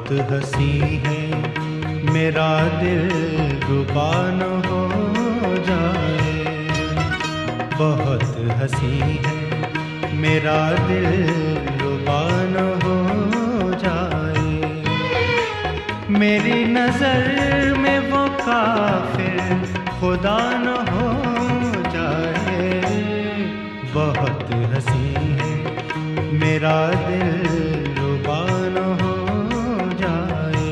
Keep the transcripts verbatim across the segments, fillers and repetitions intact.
बहुत हंसी है मेरा दिल रुबा न हो जाए। बहुत हंसी है मेरा दिल रुबा न हो जाए। मेरी नजर में वो काफिर खुदा न हो जाए। बहुत हंसी है मेरा दिल रुबा न हो जाए।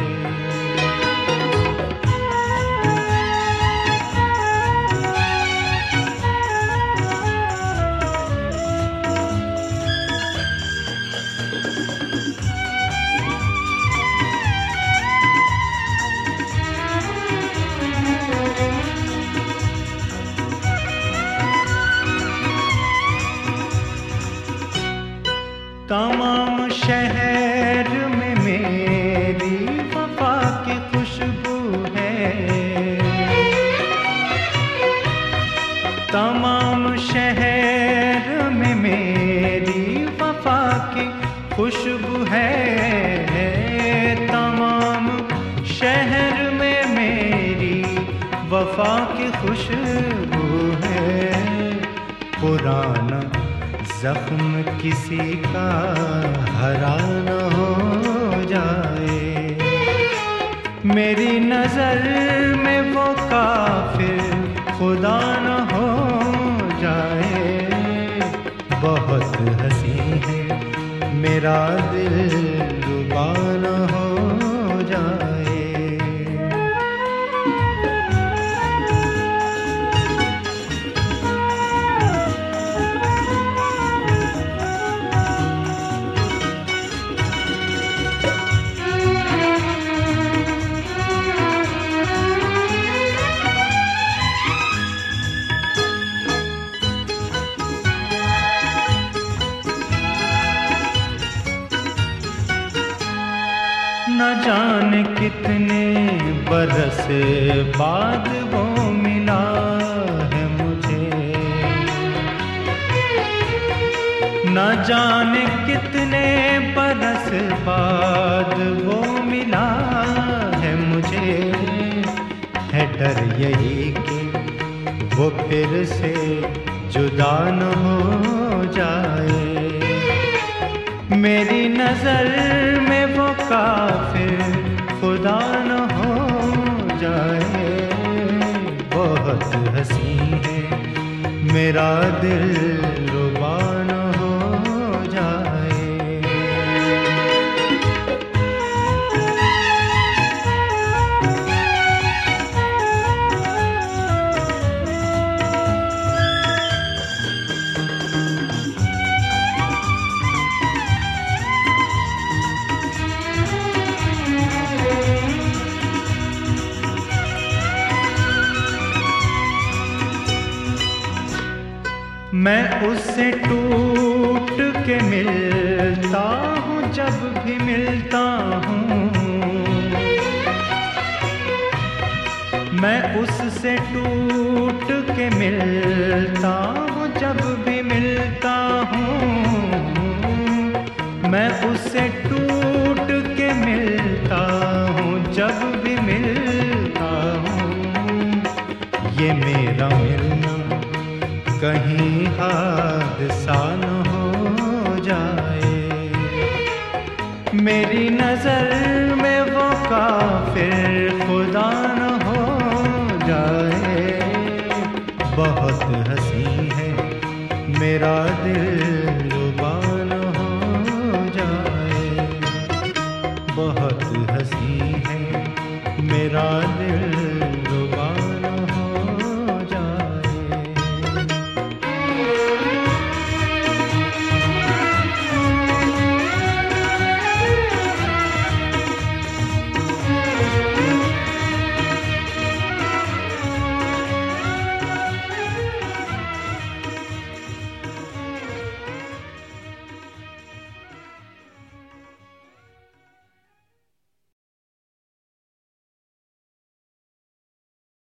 तमाम शहर में मेरी वफा की खुशबू है। तमाम शहर में मेरी वफा की खुशबू है। तमाम शहर में मेरी वफा की खुशबू है। पुराना जख्म किसी का हरा न हो जाए। मेरी नजर में वो काफिर खुदा न हो जाए। बहुत हंसी है मेरा दिल रुबा न हो जाए। न जाने कितने बरस बाद वो मिला है मुझे। न जाने कितने बरस बाद वो मिला है मुझे। है डर यही कि वो फिर से जुदा न हो जाए। मेरी नजर में वो काफिर खुदा न हो जाए। बहुत हंसी है मेरा दिल रुबा न हो जाए। मैं उससे टूट के मिलता हूँ जब भी मिलता हूँ। मैं उससे टूट के मिलता हूँ जब भी मिलता हूँ। मैं उससे टूट के मिलता हूँ जब भी मिलता हूँ। ये मेरा मिलना कहीं हादसा न हो जाए। मेरी नजर में वो काफिर खुदा न हो जाए। बहुत हंसी है मेरा दिल रुबा न हो जाए। बहुत हंसी है मेरा